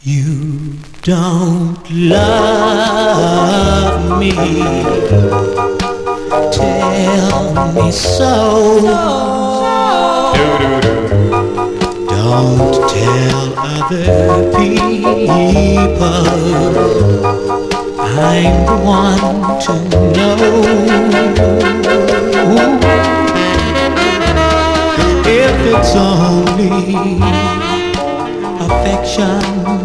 You don't love me. Tell me so. Don't tell other people. I'm the one to know. If it's only affection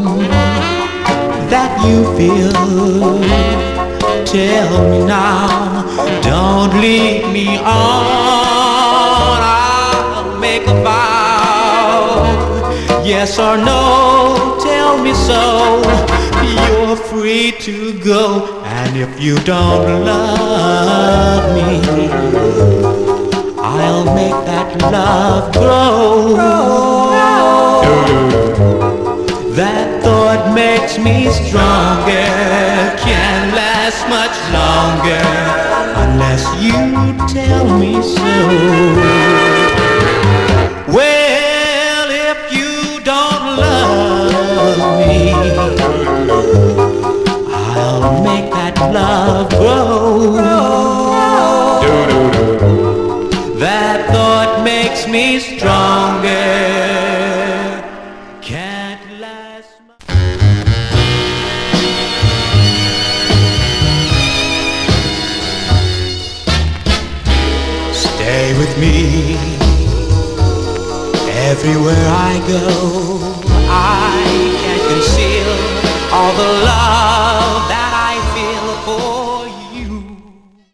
that you feel, tell me now. Don't lead me on. I'll make a vow, yes or no. Tell me so. You're free to go. And if you don't love me, I'll make that love grow. That thought makes me stronger. Can't last much longer unless you tell me so. Well, if you don't love me, I'll make that love grow. That thought makes me stronger. Can't last much. Stay with me. Everywhere I go, I can't conceal all the love